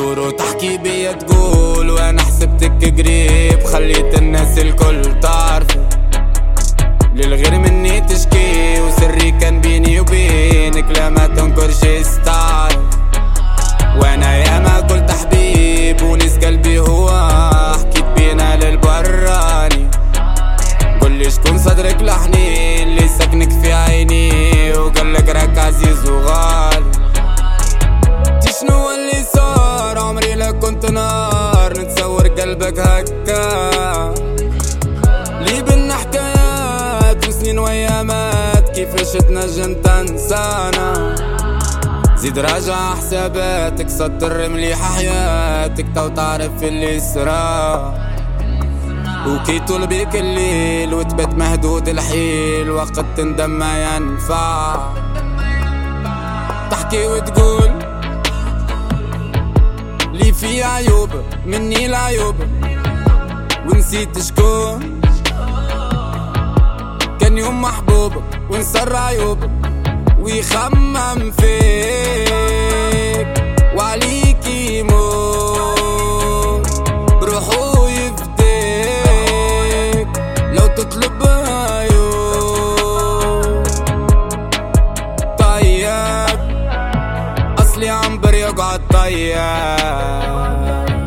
تدور وتحكي بيا تقول وانا حسبتك قريب، خليت الناس الكل تعرف للغير مني تشكي، وسري كان بيني وبينك لا ما تنكرش استعرف. وانا ياما قلت حبيب ونس قلبي هو، حكيت بينا للبراني قولي شكون صدرك لحنين اللي سكنك في عيني، وقالك راك عزيز وغالي. تي شنو اللي صار عمري لا كنت نار نتصور قلبك هكا، لي بينا حكايات وسنين وايامات كيفاش تنجم تنسانا. زيد راجع حساباتك سطر مليحة حياتك تو تعرف اللي صرا، وكي طول بيك الليل وتبت مهدود الحيل وقت تندم ما ينفع. تحكي وتقول لي في عيوب مني العيوب، ونسيت شكون كان يوم محبوب ونصر عيوب ويخمم فيك وعليك يموت بروحو يفديك لو تطلب عيوب. طيب اصلي عنبر يقعد طيب،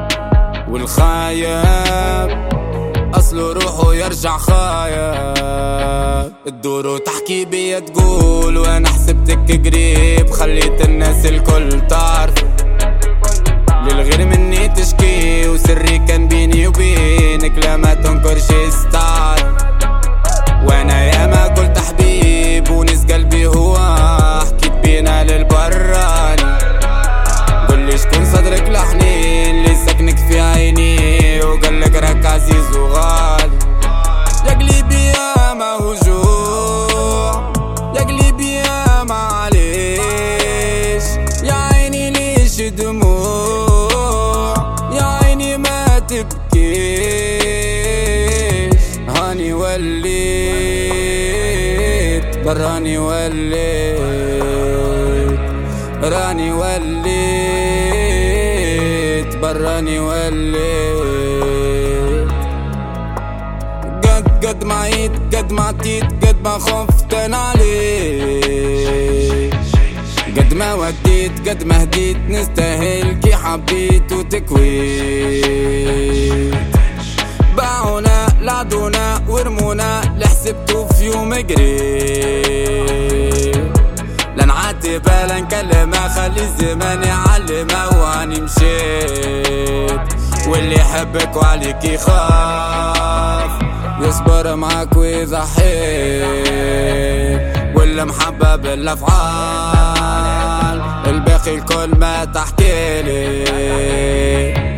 والخايب اصله روحه يرجع خايب. تدور وتحكي بيا تقول وانا حسبتك قريب، خليت الناس الكل تعرف للغير مني تشكي، وسري كان بيني وبينك لا ما تنكرش استعرف. وانا ياما قلت حبيب ونس قلبي هو، حكيت بينا للبراني قولي شكون صدرك لحنين اللي سكنك في عيني، وقالك راك عزيز وغالي. يا قلبي يا ما هجوع، يا قلبي يا معليش، يا عيني ليش دموع، يا عيني ما تبكيش. هاني وليت براني وليت، راني وليت براني وليت. قد ما عيت قد ما عديت قد ما خفت انا عليك، قد ما وديت قد ما هديت نستاهل كي حبيت وتكويت. باعونا لعدونا ورمونا لحسبتو في يوم قريب، لا نعاتب لا نكلمها خلي الزمان يعلمها. واني مشيت واللي يحبك وعليك يخاف، يصبر معاك ويضحي واللي محبة بالافعال، الباقي الكل ما تحكيلي.